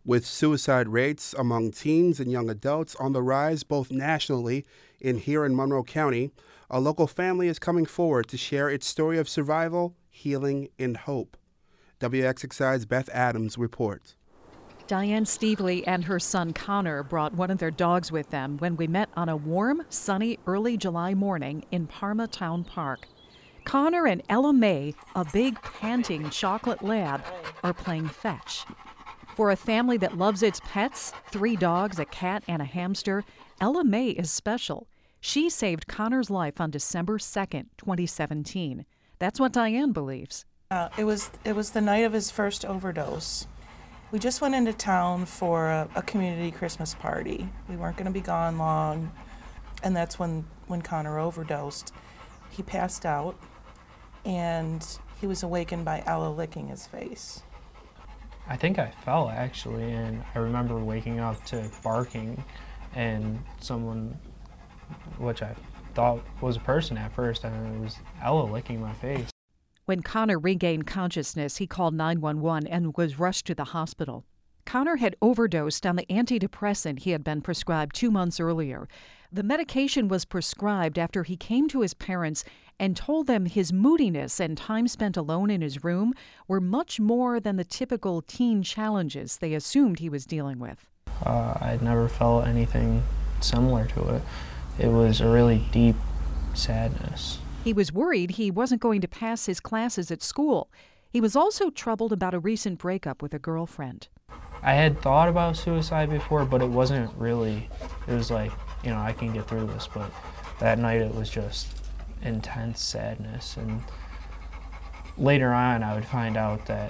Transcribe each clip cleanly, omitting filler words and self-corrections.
With suicide rates among teens and young adults on the rise both nationally and here in Monroe County, a local family is coming forward to share its story of survival, healing, and hope. WXXI's Beth Adams reports. Diane Stevely and her son Connor brought one of their dogs with them when we met on a warm, sunny, early July morning in Parma Town Park. Connor and Ella May, a big, panting chocolate lab, are playing fetch. For a family that loves its pets, 3 dogs, a cat, and a hamster, Ella May is special. She saved Connor's life on December 2nd, 2017. That's what Diane believes. It was the night of his first overdose. We just went into town for a community Christmas party. We weren't going to be gone long, and that's when Connor overdosed. He passed out, and he was awakened by Ella licking his face. I think I fell, actually, and I remember waking up to barking and someone, which I thought was a person at first, and it was Ella licking my face. When Connor regained consciousness, he called 911 and was rushed to the hospital. Connor had overdosed on the antidepressant he had been prescribed 2 months earlier. The medication was prescribed after he came to his parents and told them his moodiness and time spent alone in his room were much more than the typical teen challenges they assumed he was dealing with. I'd never felt anything similar to it. It was a really deep sadness. He was worried he wasn't going to pass his classes at school. He was also troubled about a recent breakup with a girlfriend. I had thought about suicide before, but it wasn't really, it was like, I can get through this, but that night it was just intense sadness, and later on I would find out that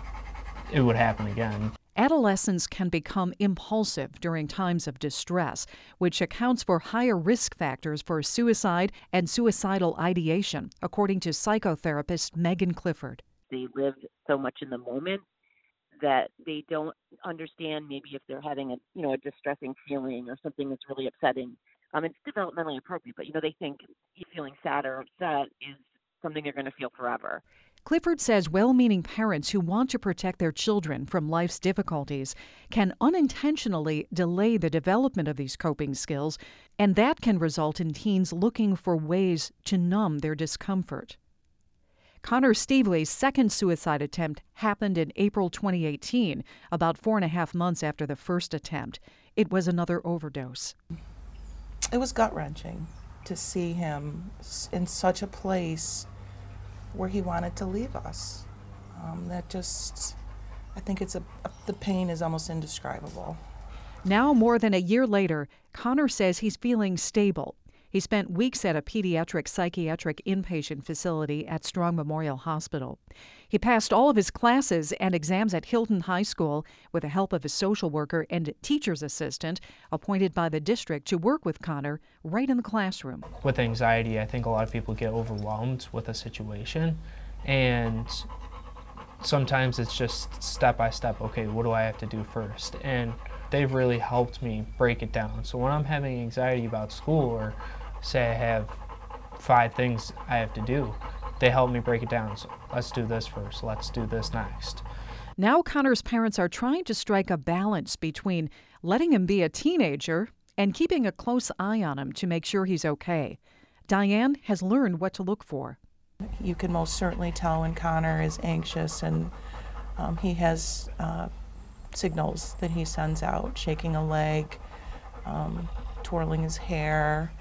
it would happen again. Adolescents can become impulsive during times of distress, which accounts for higher risk factors for suicide and suicidal ideation, according to psychotherapist Megan Clifford. They live so much in the moment that they don't understand maybe if they're having a distressing feeling or something that's really upsetting. It's developmentally appropriate, but they think feeling sad or upset is something they're going to feel forever. Clifford says well-meaning parents who want to protect their children from life's difficulties can unintentionally delay the development of these coping skills, and that can result in teens looking for ways to numb their discomfort. Connor Stevely's second suicide attempt happened in April 2018, about 4.5 months after the first attempt. It was another overdose. It was gut-wrenching to see him in such a place where he wanted to leave us. I think the pain is almost indescribable. Now, more than a year later, Connor says he's feeling stable. He spent weeks at a pediatric psychiatric inpatient facility at Strong Memorial Hospital. He passed all of his classes and exams at Hilton High School with the help of a social worker and teacher's assistant appointed by the district to work with Connor right in the classroom. With anxiety, I think a lot of people get overwhelmed with a situation, and sometimes it's just step by step, okay, what do I have to do first? And they've really helped me break it down. So when I'm having anxiety about school, or say I have 5 things I have to do, they help me break it down. So let's do this first, let's do this next. Now Connor's parents are trying to strike a balance between letting him be a teenager and keeping a close eye on him to make sure he's okay. Diane has learned what to look for. You can most certainly tell when Connor is anxious, and he has signals that he sends out, shaking a leg, twirling his hair.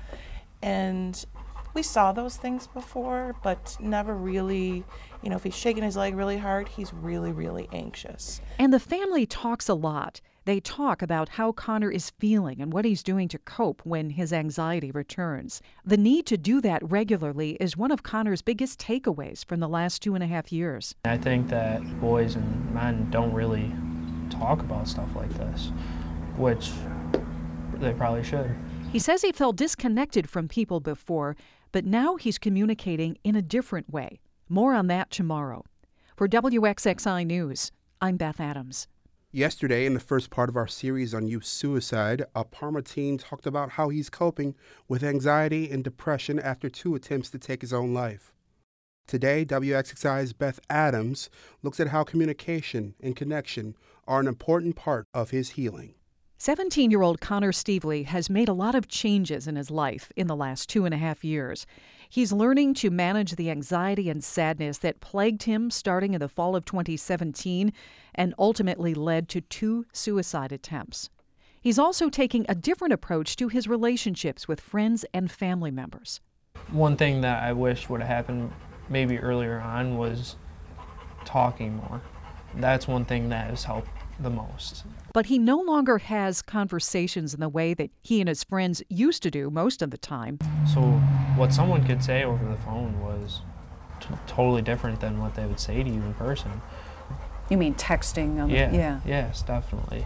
And we saw those things before, but never really, if he's shaking his leg really hard, he's really, really anxious. And the family talks a lot. They talk about how Connor is feeling and what he's doing to cope when his anxiety returns. The need to do that regularly is one of Connor's biggest takeaways from the last 2.5 years. I think that boys and men don't really talk about stuff like this, which they probably should. He says he felt disconnected from people before, but now he's communicating in a different way. More on that tomorrow. For WXXI News, I'm Beth Adams. Yesterday, in the first part of our series on youth suicide, a Parma teen talked about how he's coping with anxiety and depression after 2 attempts to take his own life. Today, WXXI's Beth Adams looks at how communication and connection are an important part of his healing. 17-year-old Connor Stevely has made a lot of changes in his life in the last 2.5 years. He's learning to manage the anxiety and sadness that plagued him starting in the fall of 2017 and ultimately led to 2 suicide attempts. He's also taking a different approach to his relationships with friends and family members. One thing that I wish would have happened maybe earlier on was talking more. That's one thing that has helped the most. But he no longer has conversations in the way that he and his friends used to do most of the time. So what someone could say over the phone was totally different than what they would say to you in person. You mean texting? Yeah. Yes, definitely.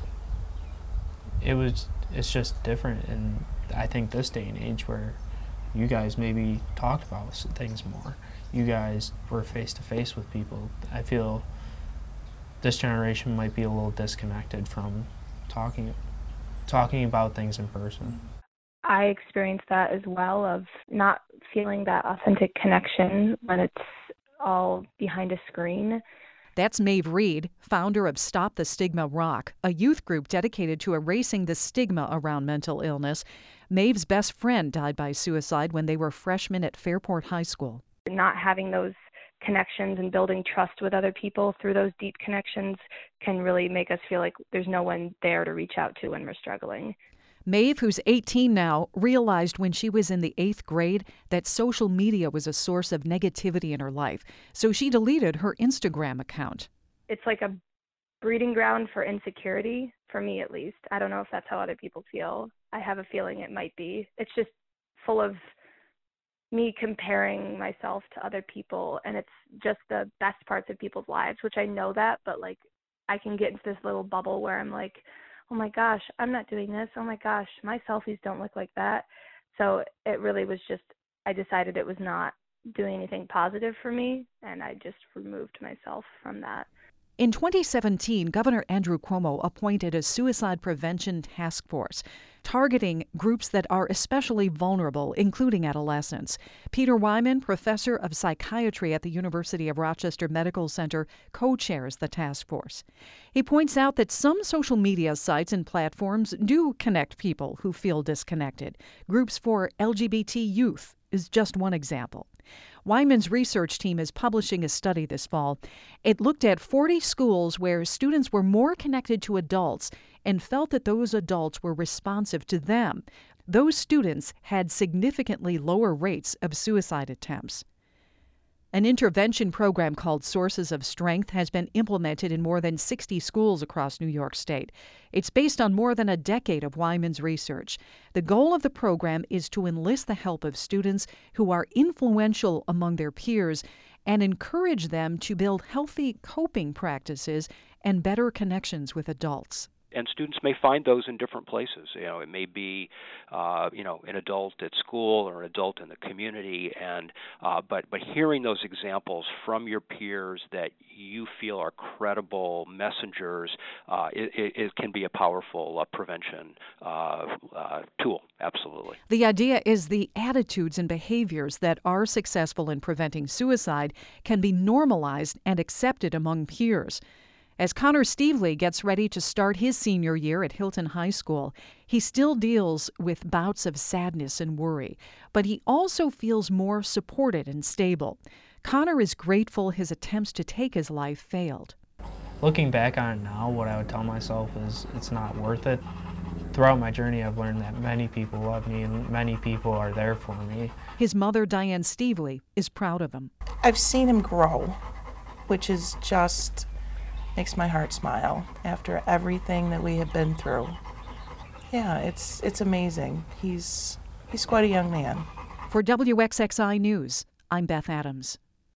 It's just different, and I think this day and age where you guys maybe talked about things more. You guys were face to face with people. I feel this generation might be a little disconnected from talking about things in person. I experienced that as well, of not feeling that authentic connection when it's all behind a screen. That's Maeve Reed, founder of Stop the Stigma Rock, a youth group dedicated to erasing the stigma around mental illness. Maeve's best friend died by suicide when they were freshmen at Fairport High School. Not having those connections and building trust with other people through those deep connections can really make us feel like there's no one there to reach out to when we're struggling. Maeve, who's 18 now, realized when she was in the 8th grade that social media was a source of negativity in her life, so she deleted her Instagram account. It's like a breeding ground for insecurity, for me at least. I don't know if that's how other people feel. I have a feeling it might be. It's just full of me comparing myself to other people, and it's just the best parts of people's lives, which I know that, but like I can get into this little bubble where I'm like, oh my gosh, I'm not doing this. Oh my gosh, my selfies don't look like that. So it really was just, I decided it was not doing anything positive for me, and I just removed myself from that. In 2017, Governor Andrew Cuomo appointed a suicide prevention task force targeting groups that are especially vulnerable, including adolescents. Peter Wyman, professor of psychiatry at the University of Rochester Medical Center, co-chairs the task force. He points out that some social media sites and platforms do connect people who feel disconnected. Groups for LGBT youth is just one example. Wyman's research team is publishing a study this fall. It looked at 40 schools where students were more connected to adults and felt that those adults were responsive to them. Those students had significantly lower rates of suicide attempts. An intervention program called Sources of Strength has been implemented in more than 60 schools across New York State. It's based on more than a decade of Wyman's research. The goal of the program is to enlist the help of students who are influential among their peers and encourage them to build healthy coping practices and better connections with adults. And students may find those in different places. It may be, an adult at school or an adult in the community, and but hearing those examples from your peers that you feel are credible messengers, it can be a powerful prevention tool. Absolutely. The idea is the attitudes and behaviors that are successful in preventing suicide can be normalized and accepted among peers. As Connor Stevely gets ready to start his senior year at Hilton High School, he still deals with bouts of sadness and worry, but he also feels more supported and stable. Connor is grateful his attempts to take his life failed. Looking back on it now, what I would tell myself is it's not worth it. Throughout my journey, I've learned that many people love me and many people are there for me. His mother, Diane Stevely, is proud of him. I've seen him grow, which is just makes my heart smile after everything that we have been through. Yeah, it's amazing. He's quite a young man. For WXXI News, I'm Beth Adams.